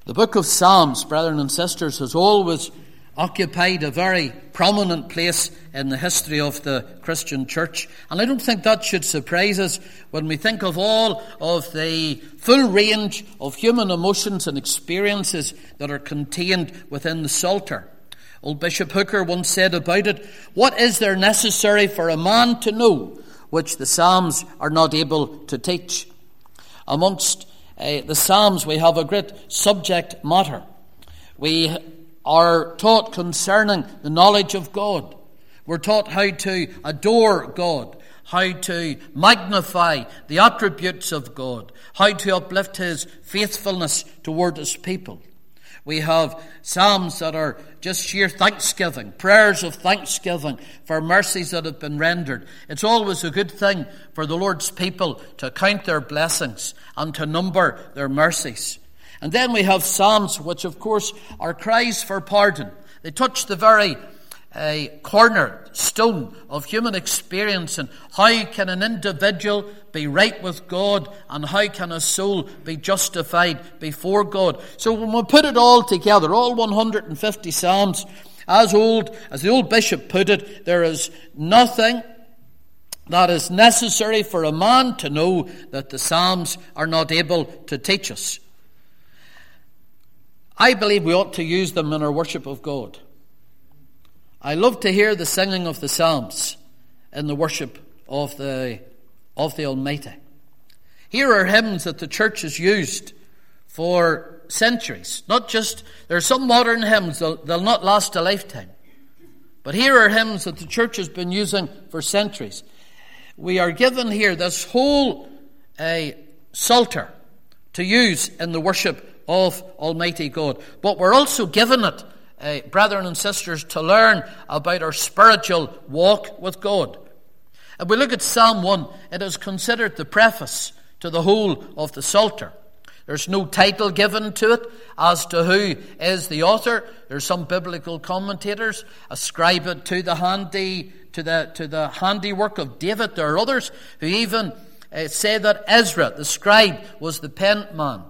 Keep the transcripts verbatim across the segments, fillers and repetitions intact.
The book of Psalms, brethren and sisters, has always occupied a very prominent place in the history of the Christian church. And I don't think that should surprise us when we think of all of the full range of human emotions and experiences that are contained within the Psalter. Old Bishop Hooker once said about it, "What is there necessary for a man to know which the Psalms are not able to teach?" Amongst uh, the Psalms we have a great subject matter. We are taught concerning the knowledge of God. We're taught how to adore God, how to magnify the attributes of God, how to uplift His faithfulness toward His people. We have psalms that are just sheer thanksgiving, prayers of thanksgiving for mercies that have been rendered. It's always a good thing for the Lord's people to count their blessings and to number their mercies. And then we have psalms which, of course, are cries for pardon. They touch the very uh, cornerstone of human experience, and how can an individual be right with God, and how can a soul be justified before God. So when we put it all together, all one hundred fifty psalms, as old as the old bishop put it, there is nothing that is necessary for a man to know that the psalms are not able to teach us. I believe we ought to use them in our worship of God. I love to hear the singing of the psalms in the worship of the, of the Almighty. Here are hymns that the church has used for centuries. Not just, there are some modern hymns, they'll, they'll not last a lifetime. But here are hymns that the church has been using for centuries. We are given here this whole uh, psalter to use in the worship of Almighty God. But we're also given it, uh, brethren and sisters, to learn about our spiritual walk with God. If we look at Psalm one, it is considered the preface to the whole of the Psalter. There's no title given to it as to who is the author. There's some biblical commentators ascribe it to the handy to the to the handiwork of David. There are others who even uh, say that Ezra, the scribe, was the pen man.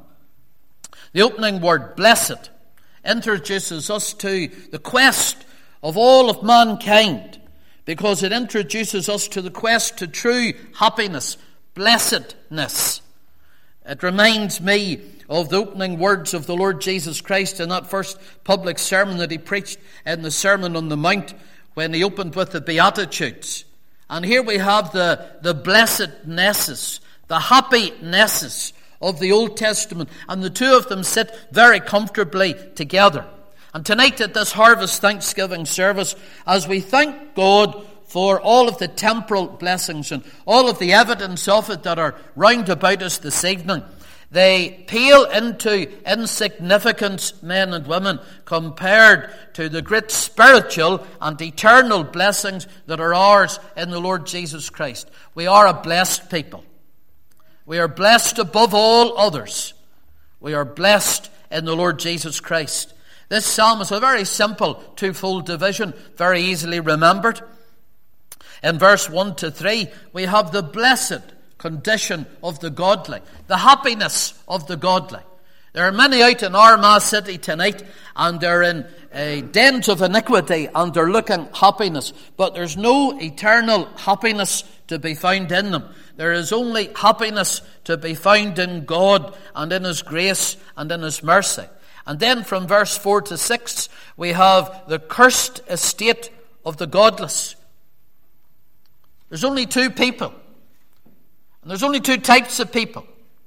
The opening word, blessed, introduces us to the quest of all of mankind, because it introduces us to the quest to true happiness, blessedness. It reminds me of the opening words of the Lord Jesus Christ in that first public sermon that He preached in the Sermon on the Mount, when He opened with the Beatitudes. And here we have the, the blessednesses, the happinesses of the Old Testament, and the two of them sit very comfortably together. And tonight at this Harvest Thanksgiving service, as we thank God for all of the temporal blessings and all of the evidence of it that are round about us this evening, they pale into insignificance, men and women, compared to the great spiritual and eternal blessings that are ours in the Lord Jesus Christ. We are a blessed people. We are blessed above all others. We are blessed in the Lord Jesus Christ. This psalm is a very simple twofold division, very easily remembered. In verse one to three, we have the blessed condition of the godly, the happiness of the godly. There are many out in Armagh City tonight, and they're in uh, dens of iniquity, and they're looking happiness. But there's no eternal happiness to be found in them. There is only happiness to be found in God and in His grace and in His mercy. And then from verse four to six, we have the cursed estate of the godless. There's only two people. And there's only two types of people.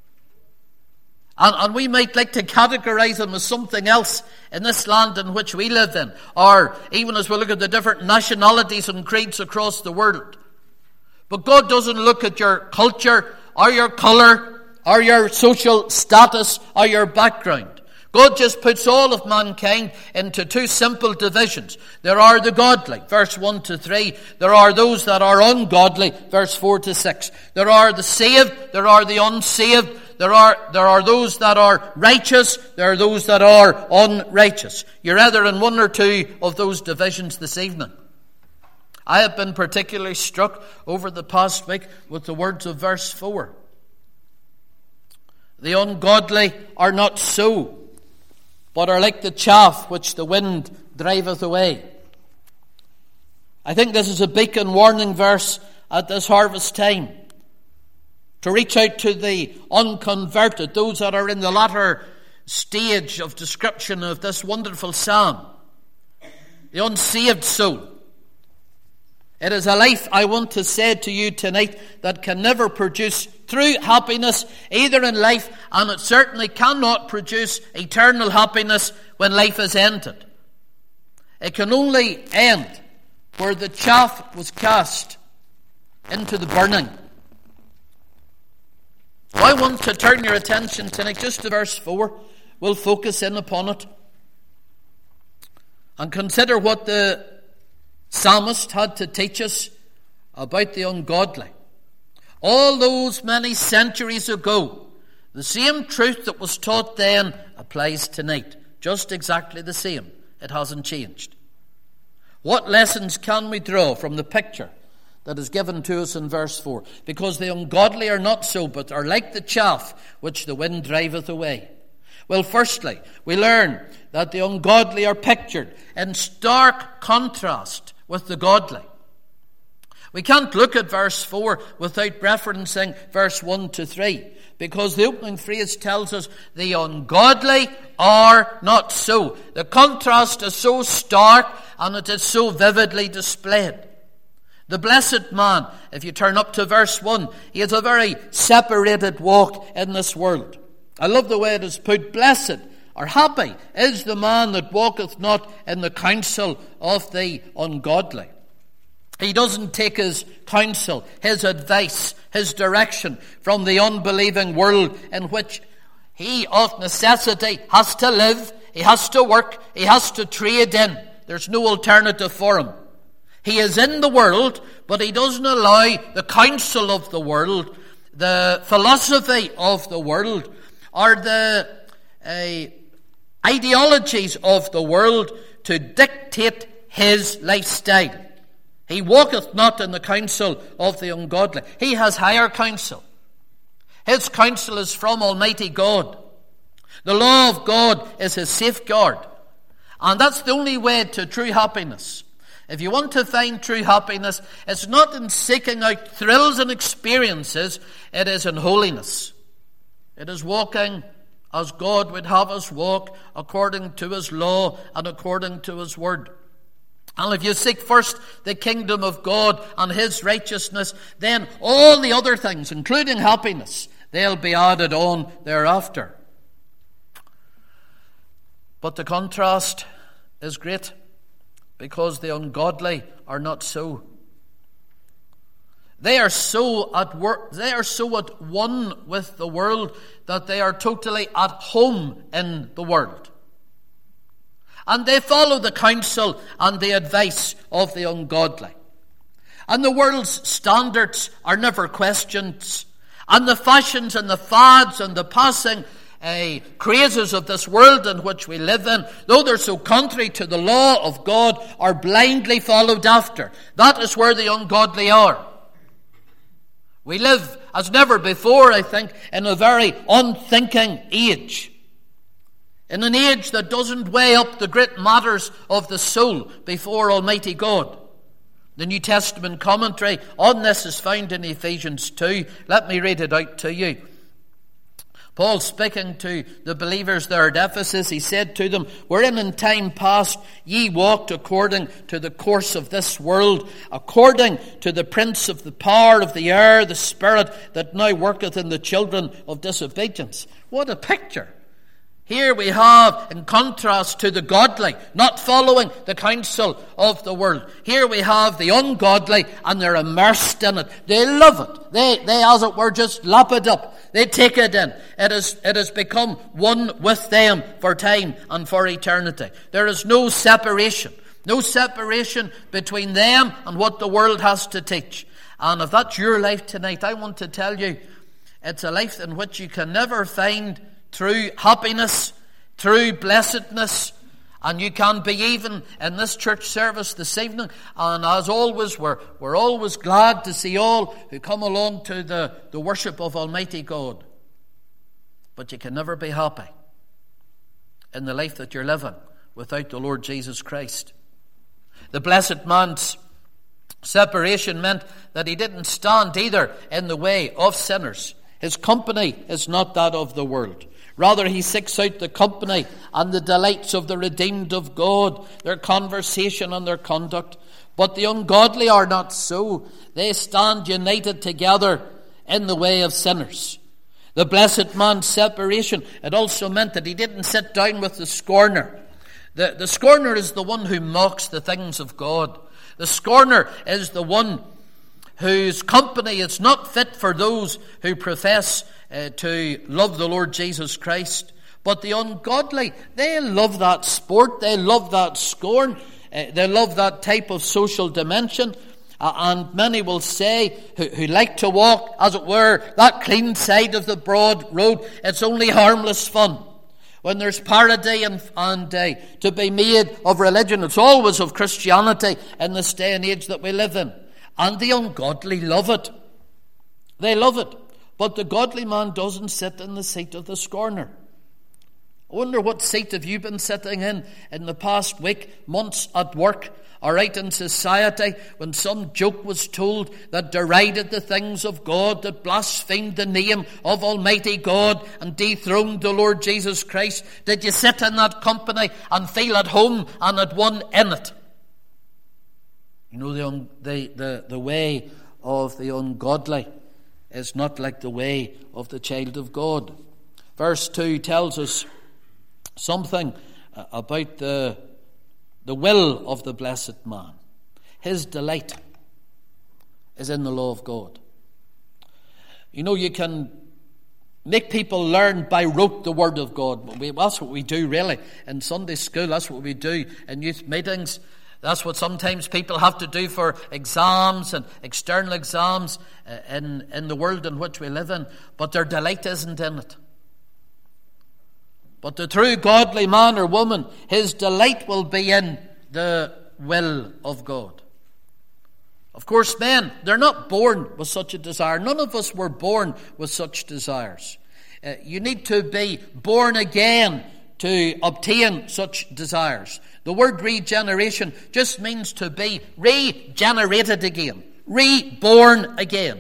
And, and we might like to categorize them as something else in this land in which we live in. Or even as we look at the different nationalities and creeds across the world. But God doesn't look at your culture or your colour or your social status or your background. God just puts all of mankind into two simple divisions. There are the godly, verse one to three. There are those that are ungodly, verse four to six. There are the saved, there are the unsaved. There are, there are those that are righteous, there are those that are unrighteous. You're either in one or two of those divisions this evening. I have been particularly struck over the past week with the words of verse four. The ungodly are not so, but are like the chaff which the wind driveth away. I think this is a beacon warning verse at this harvest time, to reach out to the unconverted, those that are in the latter stage of description of this wonderful psalm, the unsaved soul. It is a life, I want to say to you tonight, that can never produce true happiness, either in life, and it certainly cannot produce eternal happiness when life is ended. It can only end where the chaff was cast into the burning. I want to turn your attention tonight just to verse four. We'll focus in upon it and consider what the psalmist had to teach us about the ungodly. All those many centuries ago, the same truth that was taught then applies tonight. Just exactly the same. It hasn't changed. What lessons can we draw from the picture that is given to us in verse four? Because the ungodly are not so, but are like the chaff which the wind driveth away. Well, firstly, we learn that the ungodly are pictured in stark contrast with the godly. We can't look at verse four without referencing verse one to three, because the opening phrase tells us the ungodly are not so. The contrast is so stark and it is so vividly displayed. The blessed man, if you turn up to verse one, he has a very separated walk in this world. I love the way it is put. Blessed or happy is the man that walketh not in the counsel of the ungodly. He doesn't take his counsel, his advice, his direction from the unbelieving world in which he of necessity has to live, he has to work, he has to trade in. There's no alternative for him. He is in the world, but he doesn't allow the counsel of the world, the philosophy of the world, or the uh, ideologies of the world to dictate his lifestyle. He walketh not in the counsel of the ungodly. He has higher counsel. His counsel is from Almighty God. The law of God is his safeguard. And that's the only way to true happiness. If you want to find true happiness, it's not in seeking out thrills and experiences. It is in holiness. It is walking as God would have us walk, according to his law and according to his word. And if you seek first the kingdom of God and his righteousness, then all the other things, including happiness, they'll be added on thereafter. But the contrast is great, because the ungodly are not so. They are so at work, they are so at one with the world that they are totally at home in the world. And they follow the counsel and the advice of the ungodly. And the world's standards are never questioned. And the fashions and the fads and the passing uh, crazes of this world in which we live in, though they're so contrary to the law of God, are blindly followed after. That is where the ungodly are. We live, as never before, I think, in a very unthinking age. In an age that doesn't weigh up the great matters of the soul before Almighty God. The New Testament commentary on this is found in Ephesians two. Let me read it out to you. Paul, speaking to the believers there at Ephesus, he said to them, "Wherein in time past ye walked according to the course of this world, according to the prince of the power of the air, the spirit that now worketh in the children of disobedience." What a picture! Here we have, in contrast to the godly, not following the counsel of the world. Here we have the ungodly, and they're immersed in it. They love it. They, they as it were, just lap it up. They take it in. It is, it has become one with them for time and for eternity. There is no separation. No separation between them and what the world has to teach. And if that's your life tonight, I want to tell you, it's a life in which you can never find true happiness, true blessedness, and you can be even in this church service this evening. And as always, we're, we're always glad to see all who come along to the, the worship of Almighty God. But you can never be happy in the life that you're living without the Lord Jesus Christ. The blessed man's separation meant that he didn't stand either in the way of sinners. His company is not that of the world. Rather, he seeks out the company and the delights of the redeemed of God, their conversation and their conduct. But the ungodly are not so. They stand united together in the way of sinners. The blessed man's separation, it also meant that he didn't sit down with the scorner. The, the scorner is the one who mocks the things of God. The scorner is the one whose company is not fit for those who profess uh, to love the Lord Jesus Christ. But the ungodly, they love that sport, they love that scorn, uh, they love that type of social dimension. Uh, and many will say, who, who like to walk, as it were, that clean side of the broad road, it's only harmless fun. When there's parody and, and uh, to be made of religion, it's always of Christianity in this day and age that we live in. And the ungodly love it. They love it. But the godly man doesn't sit in the seat of the scorner. I wonder what seat have you been sitting in in the past week, months at work, or out in society, when some joke was told that derided the things of God, that blasphemed the name of Almighty God and dethroned the Lord Jesus Christ? Did you sit in that company and feel at home and at one in it? You know, the, un, the, the, the way of the ungodly is not like the way of the child of God. Verse two tells us something about the, the will of the blessed man. His delight is in the law of God. You know, you can make people learn by rote the word of God. We, that's what we do, really. In Sunday school, that's what we do. In youth meetings, that's what sometimes people have to do for exams and external exams in, in the world in which we live in. But their delight isn't in it. But the true godly man or woman, his delight will be in the will of God. Of course, men, they're not born with such a desire. None of us were born with such desires. Uh, you need to be born again to obtain such desires. The word regeneration just means to be regenerated again, reborn again.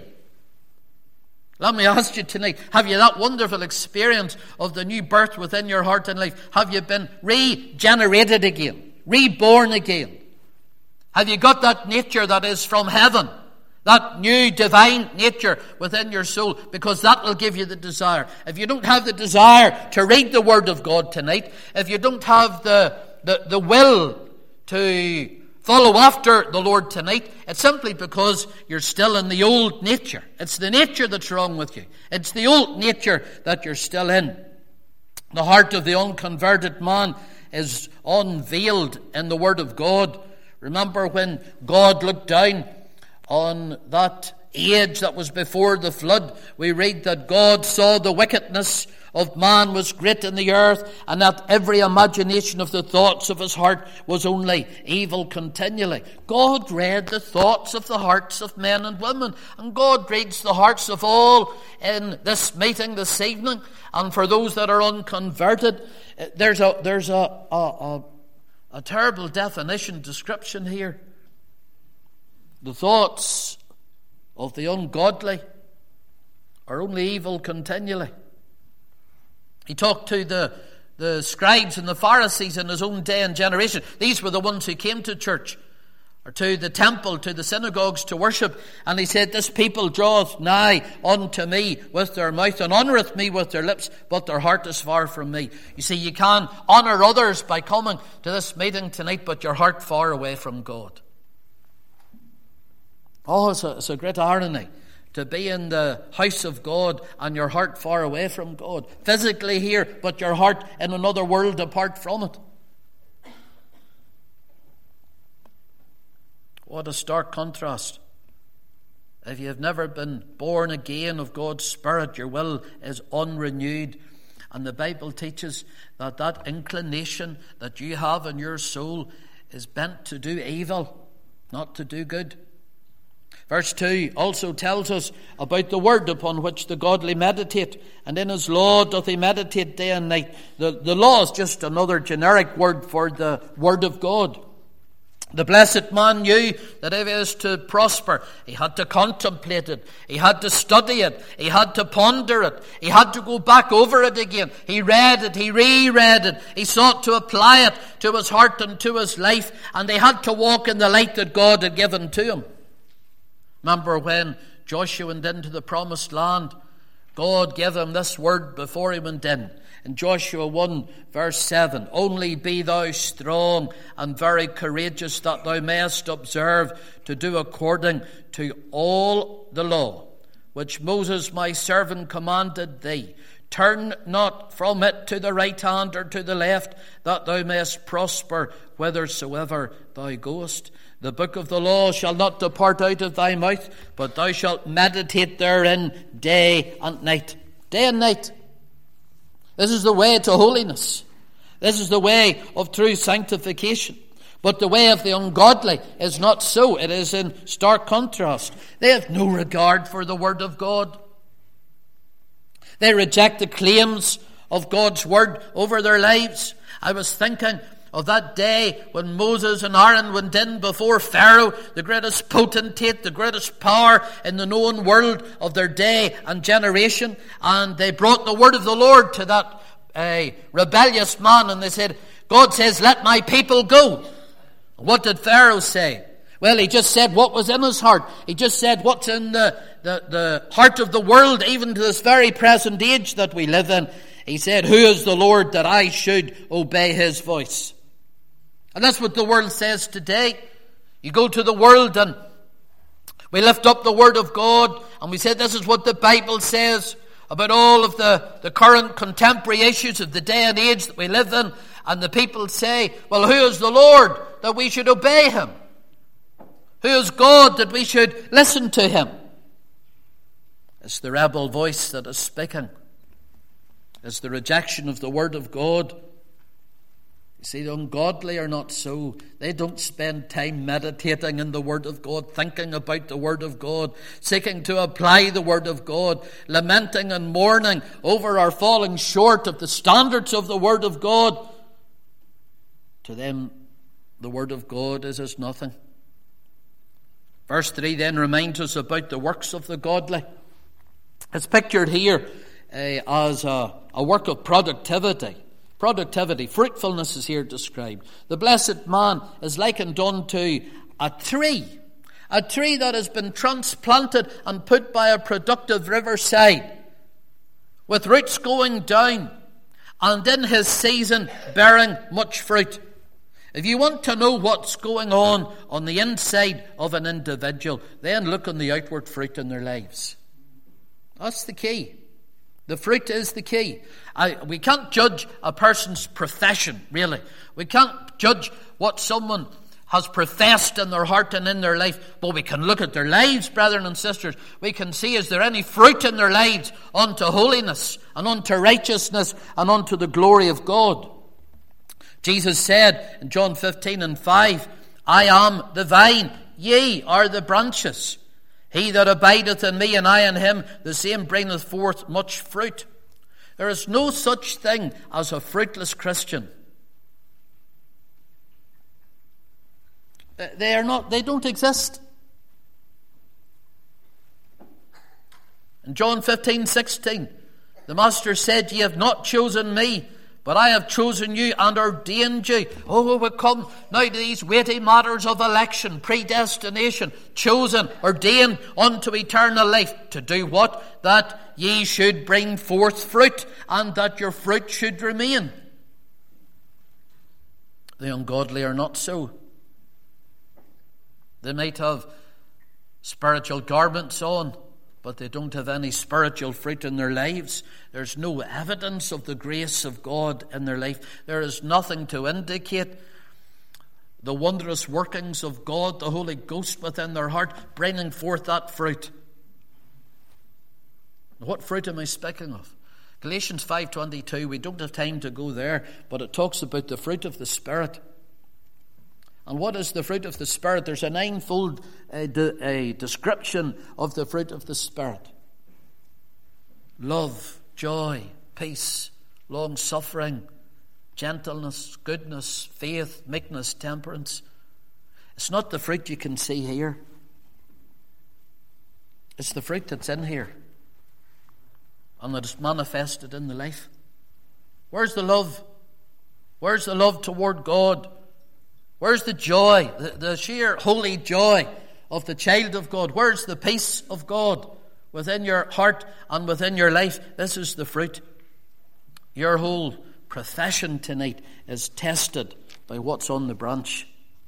Let me ask you tonight, have you that wonderful experience of the new birth within your heart and life? Have you been regenerated again, reborn again? Have you got that nature that is from heaven, that new divine nature within your soul? Because that will give you the desire. If you don't have the desire to read the Word of God tonight, if you don't have the, the, the will to follow after the Lord tonight, it's simply because you're still in the old nature. It's the nature that's wrong with you. It's the old nature that you're still in. The heart of the unconverted man is unveiled in the Word of God. Remember when God looked down on that age that was before the flood, we read that God saw the wickedness of man was great in the earth, and that every imagination of the thoughts of his heart was only evil continually. God read the thoughts of the hearts of men and women, and God reads the hearts of all in this meeting this evening. And for those that are unconverted, there's a there's a a, a, a terrible definition, description here. The thoughts of the ungodly are only evil continually. He talked to the, the scribes and the Pharisees in his own day and generation. These were the ones who came to church, or to the temple, to the synagogues to worship. And he said, this people draweth nigh unto me with their mouth, and honoureth me with their lips, but their heart is far from me. You see, you can honour others by coming to this meeting tonight, but your heart far away from God. Oh, it's a, it's a great irony to be in the house of God and your heart far away from God. Physically here, but your heart in another world apart from it. What a stark contrast. If you have never been born again of God's Spirit, your will is unrenewed. And the Bible teaches that that inclination that you have in your soul is bent to do evil, not to do good. Verse two also tells us about the word upon which the godly meditate, and in his law doth he meditate day and night. The, the law is just another generic word for the word of God. The blessed man knew that if he was to prosper, he had to contemplate it, he had to study it, he had to ponder it, he had to go back over it again. He read it, he reread it, he sought to apply it to his heart and to his life, and he had to walk in the light that God had given to him. Remember when Joshua went into the promised land, God gave him this word before he went in. In Joshua one verse seven, only be thou strong and very courageous, that thou mayest observe to do according to all the law which Moses my servant commanded thee. Turn not from it to the right hand or to the left, that thou mayest prosper whithersoever thou goest. The book of the law shall not depart out of thy mouth, but thou shalt meditate therein day and night. Day and night. This is the way to holiness. This is the way of true sanctification. But the way of the ungodly is not so. It is in stark contrast. They have no regard for the word of God. They reject the claims of God's word over their lives. I was thinking of that day when Moses and Aaron went in before Pharaoh, the greatest potentate, the greatest power in the known world of their day and generation, and they brought the word of the Lord to that uh, rebellious man, and they said, God says, let my people go. What did Pharaoh say? Well, he just said what was in his heart. He just said what's in the, the, the heart of the world, even to this very present age that we live in. He said, who is the Lord that I should obey his voice? And that's what the world says today. You go to the world and we lift up the word of God and we say this is what the Bible says about all of the, the current contemporary issues of the day and age that we live in. And the people say, well, who is the Lord that we should obey him? Who is God that we should listen to him? It's the rebel voice that is speaking. It's the rejection of the word of God. See, the ungodly are not so. They don't spend time meditating in the Word of God, thinking about the Word of God, seeking to apply the Word of God, lamenting and mourning over our falling short of the standards of the Word of God. To them, the Word of God is as nothing. Verse three then reminds us about the works of the godly. It's pictured here uh, as a, a work of productivity. Productivity, fruitfulness is here described. The blessed man is likened unto a tree. A tree that has been transplanted and put by a productive riverside, with roots going down, and in his season bearing much fruit. If you want to know what's going on on the inside of an individual, then look on the outward fruit in their lives. That's the key. The fruit is the key. I, we can't judge a person's profession, really. We can't judge what someone has professed in their heart and in their life. But we can look at their lives, brethren and sisters. We can see, is there any fruit in their lives unto holiness and unto righteousness and unto the glory of God? Jesus said in John fifteen and five, I am the vine, ye are the branches. He that abideth in me and I in him, the same bringeth forth much fruit. There is no such thing as a fruitless Christian. They are not, they don't exist. In John fifteen, sixteen, the Master said, ye have not chosen me, but I have chosen you and ordained you. Oh, we come now to these weighty matters of election, predestination, chosen, ordained unto eternal life. To do what? That ye should bring forth fruit, and that your fruit should remain. The ungodly are not so. They might have spiritual garments on, but they don't have any spiritual fruit in their lives. There's no evidence of the grace of God in their life. There is nothing to indicate the wondrous workings of God, the Holy Ghost within their heart, bringing forth that fruit. What fruit am I speaking of? Galatians five twenty-two, we don't have time to go there, but it talks about the fruit of the Spirit. And what is the fruit of the Spirit? There's a ninefold uh, de- a description of the fruit of the Spirit. Love, joy, peace, long-suffering, gentleness, goodness, faith, meekness, temperance. It's not the fruit you can see here. It's the fruit that's in here. And that is manifested in the life. Where's the love? Where's the love toward God? Where's the joy, the, the sheer holy joy of the child of God? Where's the peace of God within your heart and within your life? This is the fruit. Your whole profession tonight is tested by what's on the branch.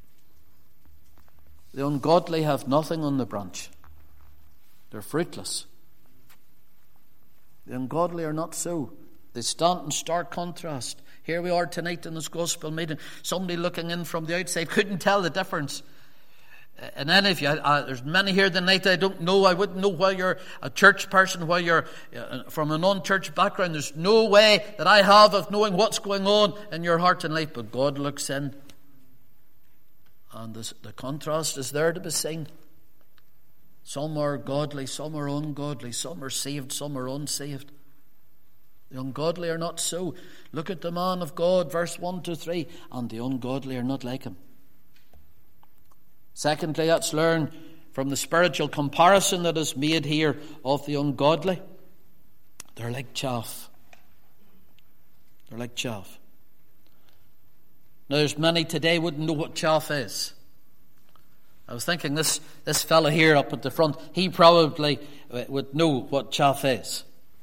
The ungodly have nothing on the branch. They're fruitless. The ungodly are not so. They stand in stark contrast. Here we are tonight in this gospel meeting. Somebody looking in from the outside couldn't tell the difference. And any of you, uh, there's many here tonight I don't know. I wouldn't know why you're a church person, why you're uh, from a non-church background. There's no way that I have of knowing what's going on in your heart and life. But God looks in. And this, the contrast is there to be seen. Some are godly, some are ungodly. Some are saved, some are unsaved. The ungodly are not so. Look at the man of God, verse one to three. And the ungodly are not like him. Secondly, let's learn from the spiritual comparison that is made here of the ungodly. They're like chaff. They're like chaff. Now, there's many today wouldn't know what chaff is. I was thinking this, this fella here up at the front, he probably would know what chaff is.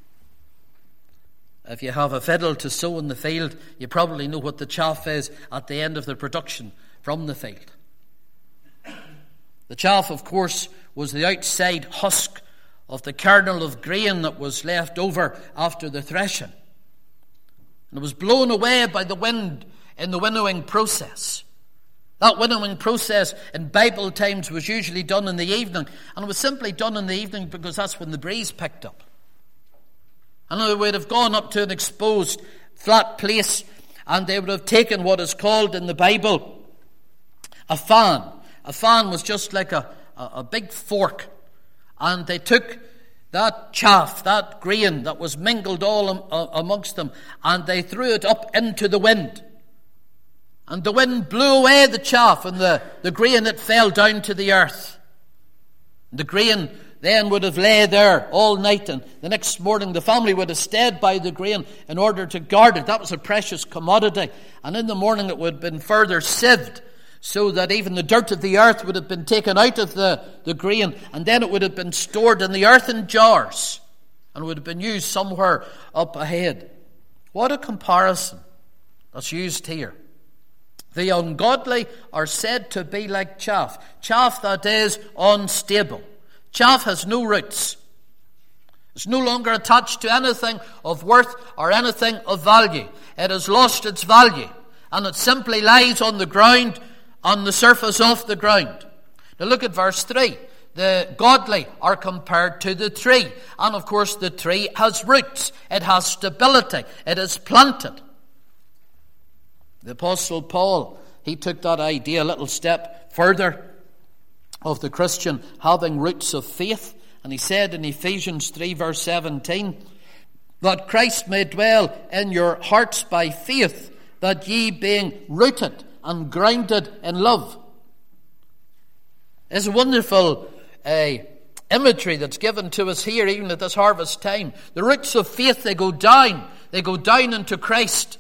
If you have a fiddle to sow in the field, you probably know what the chaff is at the end of the production from the field. The chaff, of course, was the outside husk of the kernel of grain that was left over after the threshing. And it was blown away by the wind in the winnowing process. That winnowing process in Bible times was usually done in the evening. And it was simply done in the evening because that's when the breeze picked up. And they would have gone up to an exposed flat place and they would have taken what is called in the Bible a fan. A fan was just like a, a, a big fork. And they took that chaff, that grain that was mingled all am, uh, amongst them, and they threw it up into the wind. And the wind blew away the chaff and the, the grain that fell down to the earth. The grain then would have lay there all night, and the next morning the family would have stayed by the grain in order to guard it. That was a precious commodity. And in the morning it would have been further sieved, so that even the dirt of the earth would have been taken out of the, the grain, and then it would have been stored in the earthen jars and would have been used somewhere up ahead. What a comparison that's used here. The ungodly are said to be like chaff. Chaff that is unstable. Chaff has no roots. It's no longer attached to anything of worth or anything of value. It has lost its value, and it simply lies on the ground, on the surface of the ground. Now look at verse three. The godly are compared to the tree. And of course the tree has roots. It has stability. It is planted. The Apostle Paul, he took that idea a little step further of the Christian having roots of faith. And he said in Ephesians three verse seventeen, that Christ may dwell in your hearts by faith, that ye being rooted and grounded in love. It's a wonderful uh, imagery that's given to us here, even at this harvest time. The roots of faith, they go down. They go down into Christ.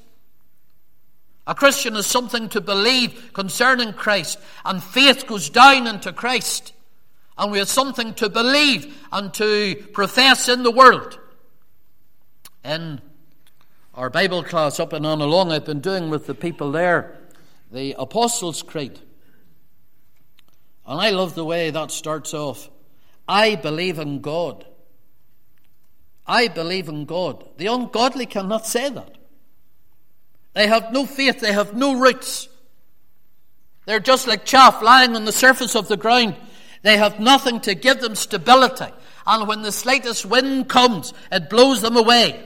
A Christian is something to believe concerning Christ, and faith goes down into Christ. And we have something to believe and to profess in the world. In our Bible class up in Annalong, I've been doing with the people there the Apostles' Creed. And I love the way that starts off. I believe in God. I believe in God. The ungodly cannot say that. They have no faith. They have no roots. They're just like chaff lying on the surface of the ground. They have nothing to give them stability. And when the slightest wind comes, it blows them away.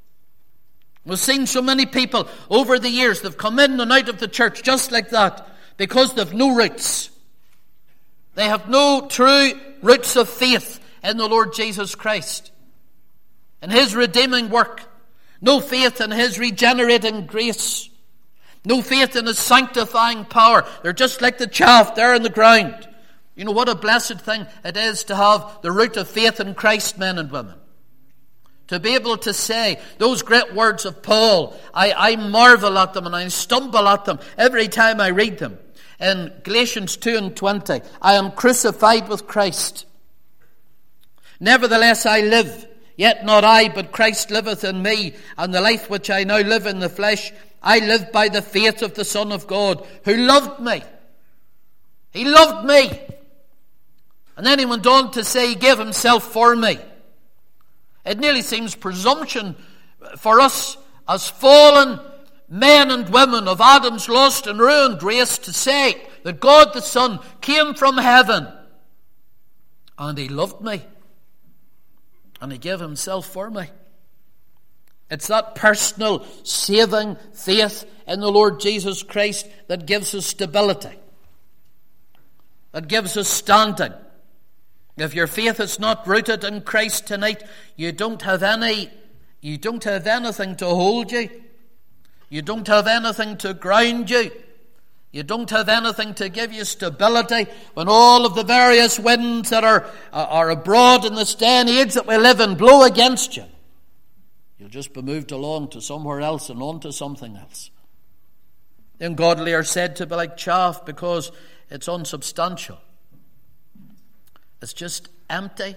We've seen so many people over the years that have come in and out of the church just like that. because they've no roots. They have no true roots of faith in the Lord Jesus Christ, in His redeeming work. No faith in His regenerating grace. No faith in His sanctifying power. They're just like the chaff there in the ground. You know what a blessed thing it is to have the root of faith in Christ, men and women. To be able to say those great words of Paul. I, I marvel at them and I stumble at them every time I read them. In Galatians two and twenty, I am crucified with Christ. Nevertheless I live, yet not I, but Christ liveth in me, and the life which I now live in the flesh, I live by the faith of the Son of God, who loved me. He loved me. And then he went on to say He gave Himself for me. It nearly seems presumption for us as fallen men and women of Adam's lost and ruined race to say that God the Son came from heaven and He loved me and He gave Himself for me. It's that personal saving faith in the Lord Jesus Christ that gives us stability, that gives us standing. If your faith is not rooted in Christ tonight, you don't have any, you don't have anything to hold you. You don't have anything to ground you. You don't have anything to give you stability when all of the various winds that are, are abroad in this day and age that we live in blow against you. You'll just be moved along to somewhere else and on to something else. The ungodly are said to be like chaff because it's unsubstantial. It's just empty,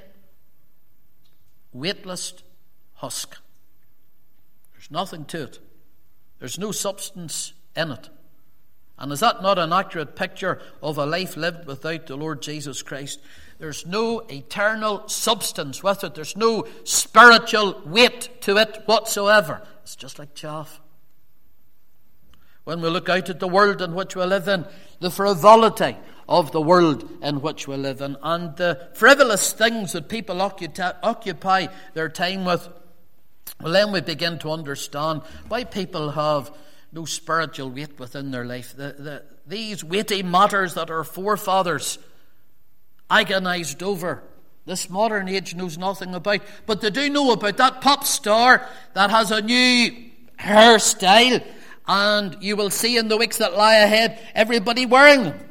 weightless husk. There's nothing to it. There's no substance in it. And is that not an accurate picture of a life lived without the Lord Jesus Christ? There's no eternal substance with it. There's no spiritual weight to it whatsoever. It's just like chaff. When we look out at the world in which we live in, the frivolity of the world in which we live in, and the frivolous things that people occupy their time with, well, then we begin to understand why people have no spiritual weight within their life. The, the, these weighty matters that our forefathers agonized over, this modern age knows nothing about. But they do know about that pop star that has a new hairstyle, and you will see in the weeks that lie ahead everybody wearing them.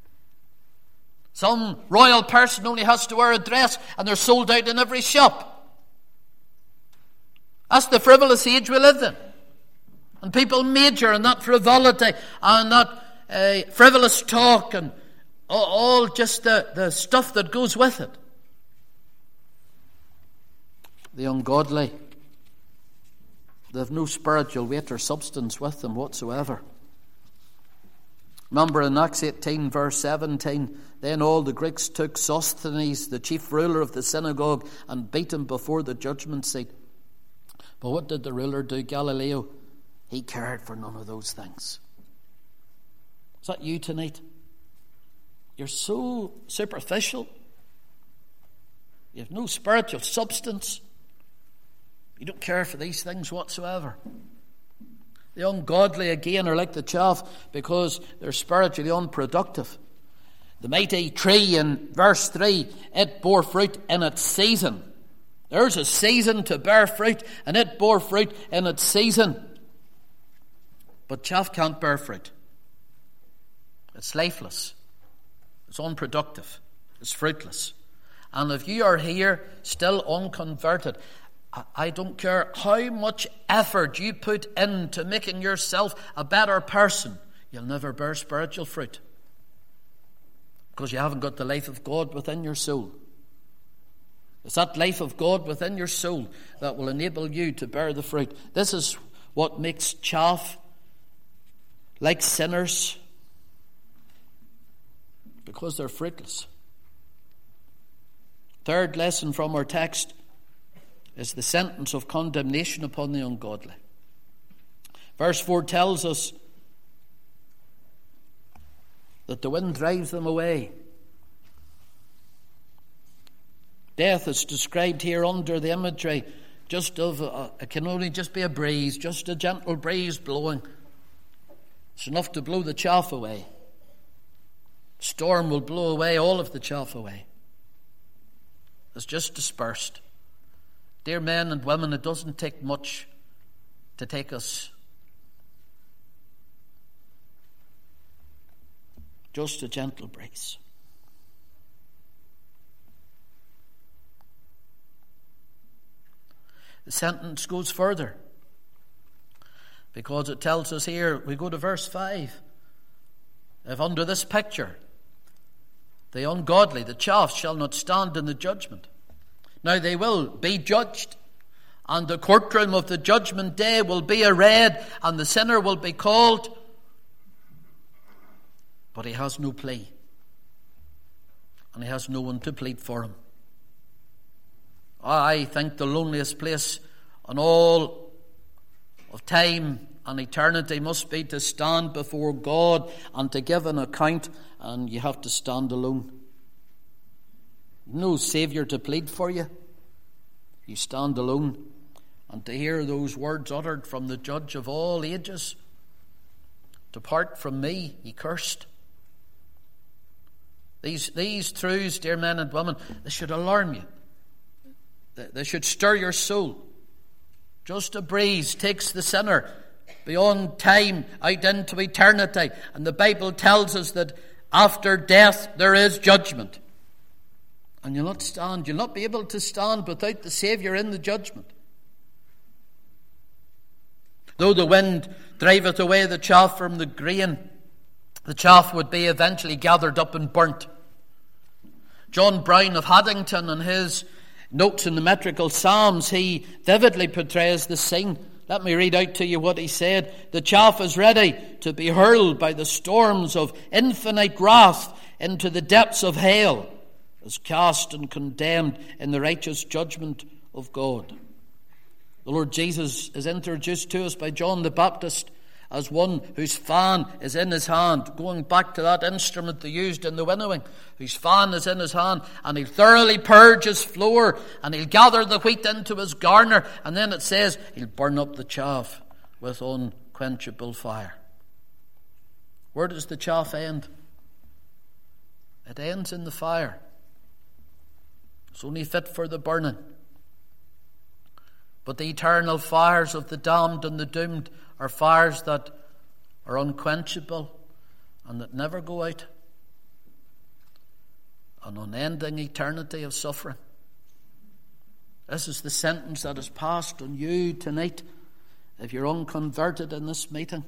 Some royal person only has to wear a dress and they're sold out in every shop. That's the frivolous age we live in. And people major in that frivolity and that uh, frivolous talk and all, all just the, the stuff that goes with it. The ungodly, they have no spiritual weight or substance with them whatsoever. Remember in Acts eighteen verse seventeen, then all the Greeks took Sosthenes, the chief ruler of the synagogue, and beat him before the judgment seat. But what did the ruler do, Galileo? He cared for none of those things. Is that you tonight? You're so superficial. You have no spiritual substance. You don't care for these things whatsoever. The ungodly, again, are like the chaff because they're spiritually unproductive. The mighty tree in verse three, it bore fruit in its season. There's a season to bear fruit, and it bore fruit in its season. But chaff can't bear fruit. It's lifeless. It's unproductive. It's fruitless. And if you are here still unconverted, I don't care how much effort you put into making yourself a better person, you'll never bear spiritual fruit. Because you haven't got the life of God within your soul. It's that life of God within your soul that will enable you to bear the fruit. This is what makes chaff like sinners, because they're fruitless. Third lesson from our text is the sentence of condemnation upon the ungodly. Verse four tells us that the wind drives them away. Death is described here under the imagery just of, a, it can only just be a breeze, just a gentle breeze blowing. It's enough to blow the chaff away. Storm will blow away all of the chaff away. It's just dispersed. Dear men and women, it doesn't take much to take us. Just a gentle breeze. The sentence goes further, because it tells us here, we go to verse five. If under this picture the ungodly, the chaff, shall not stand in the judgment. Now they will be judged, and the courtroom of the judgment day will be arrayed, and the sinner will be called, but he has no plea, and he has no one to plead for him. I think the loneliest place on all of time and eternity must be to stand before God and to give an account, and you have to stand alone. No Saviour to plead for you. You stand alone, and to hear those words uttered from the Judge of all ages, "Depart from me, ye cursed." These, these truths, dear men and women, they should alarm you. They should stir your soul. Just a breeze takes the sinner beyond time out into eternity. And the Bible tells us that after death there is judgment. And you'll not stand. You'll not be able to stand without the Saviour in the judgment. Though the wind driveth away the chaff from the grain, the chaff would be eventually gathered up and burnt. John Brown of Haddington, in his notes in the metrical Psalms, he vividly portrays the scene. Let me read out to you what he said. "The chaff is ready to be hurled by the storms of infinite wrath into the depths of hell, is cast and condemned in the righteous judgment of God." The Lord Jesus is introduced to us by John the Baptist as one whose fan is in his hand, going back to that instrument they used in the winnowing, whose fan is in his hand, and he'll thoroughly purge his floor, and he'll gather the wheat into his garner, and then it says he'll burn up the chaff with unquenchable fire. Where does the chaff end? It ends in the fire. It's only fit for the burning. But the eternal fires of the damned and the doomed are fires that are unquenchable and that never go out. An unending eternity of suffering. This is the sentence that is passed on you tonight if you're unconverted in this meeting.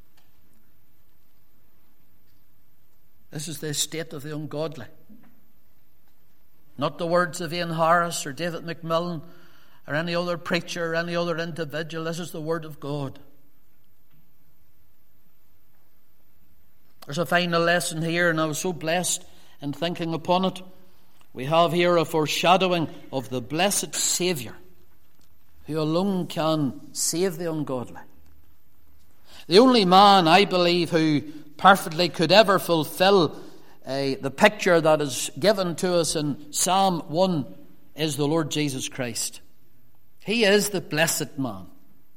This is the estate of the ungodly. Not the words of Ian Harris or David McMillan or any other preacher or any other individual. This is the word of God. There's a final lesson here, and I was so blessed in thinking upon it. We have here a foreshadowing of the blessed Saviour, who alone can save the ungodly. The only man, I believe, who perfectly could ever fulfill uh, the picture that is given to us in Psalm one is the Lord Jesus Christ. He is the blessed man.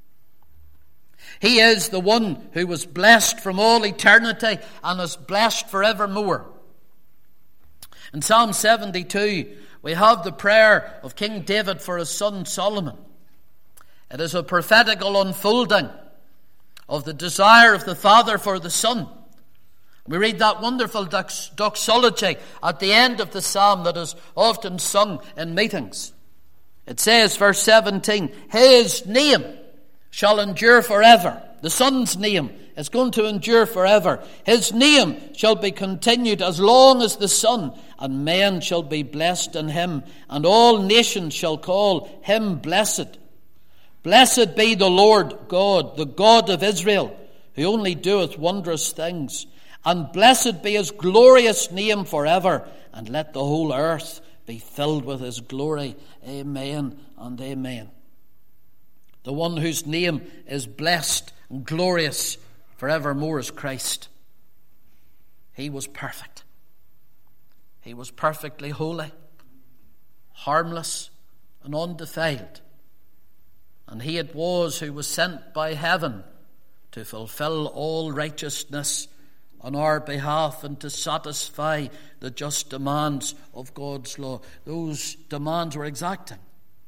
He is the one who was blessed from all eternity and is blessed forevermore. In Psalm seventy-two, we have the prayer of King David for his son Solomon. It is a prophetical unfolding of the desire of the Father for the Son. We read that wonderful doxology at the end of the psalm that is often sung in meetings. It says, verse seventeen, His name shall endure forever. The Son's name is going to endure forever. His name shall be continued as long as the sun, and men shall be blessed in him, and all nations shall call him blessed. Blessed be the Lord God, the God of Israel, who only doeth wondrous things. And blessed be his glorious name forever, and let the whole earth be filled with his glory. Amen and amen. The one whose name is blessed and glorious forevermore is Christ. He was perfect. He was perfectly holy, harmless, and undefiled. And he it was who was sent by heaven to fulfill all righteousness on our behalf and to satisfy the just demands of God's law. Those demands were exacting.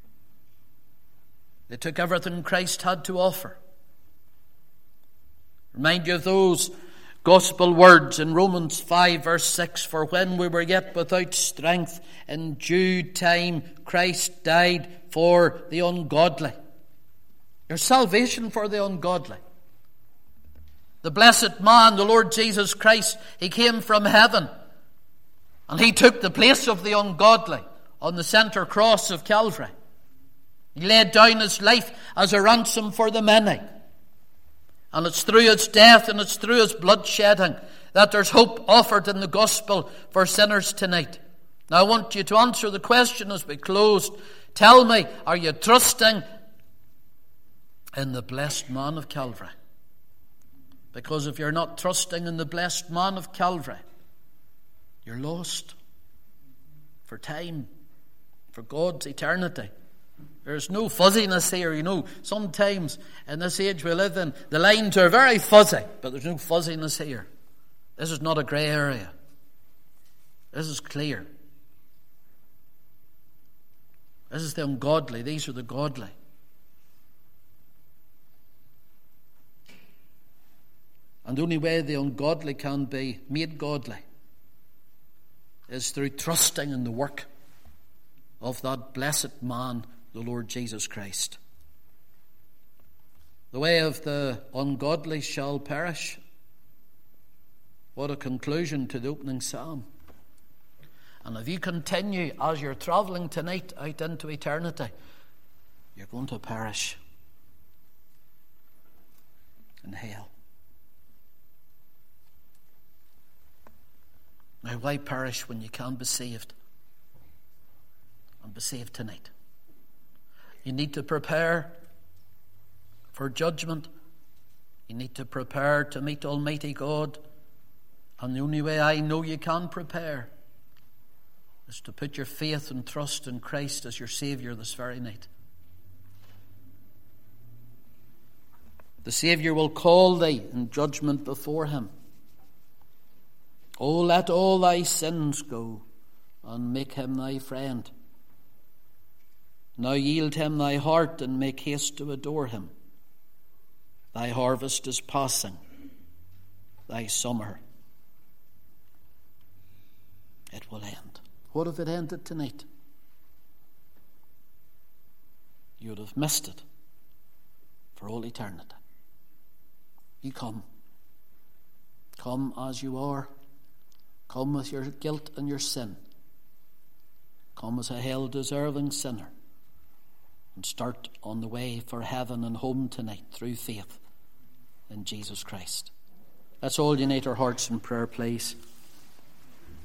They took everything Christ had to offer. Remind you of those gospel words in Romans five verse six, for when we were yet without strength, in due time Christ died for the ungodly. There's salvation for the ungodly. The blessed man, the Lord Jesus Christ, he came from heaven and he took the place of the ungodly on the center cross of Calvary. He laid down his life as a ransom for the many. And it's through his death and it's through his blood shedding that there's hope offered in the gospel for sinners tonight. Now I want you to answer the question as we close. Tell me, are you trusting in the blessed man of Calvary? Because if you're not trusting in the blessed man of Calvary, you're lost for time, for God's eternity. There's no fuzziness here, you know. Sometimes in this age we live in, the lines are very fuzzy, but there's no fuzziness here. This is not a grey area. This is clear. This is the ungodly. These are the godly. And the only way the ungodly can be made godly is through trusting in the work of that blessed man, the Lord Jesus Christ. The way of the ungodly shall perish. What a conclusion to the opening psalm. And if you continue as you're travelling tonight out into eternity, you're going to perish in hell. Now, why perish when you can be saved? And be saved tonight. You need to prepare for judgment. You need to prepare to meet Almighty God. And the only way I know you can prepare is to put your faith and trust in Christ as your Saviour this very night. The Saviour will call thee in judgment before him. Oh, let all thy sins go, and make him thy friend. Now yield him thy heart, and make haste to adore him. Thy harvest is passing, thy summer, it will end. What if it ended tonight? You would have missed it for all eternity. You come. Come as you are. Come with your guilt and your sin. Come as a hell-deserving sinner. And start on the way for heaven and home tonight through faith in Jesus Christ. Let's all unite our hearts in prayer, please.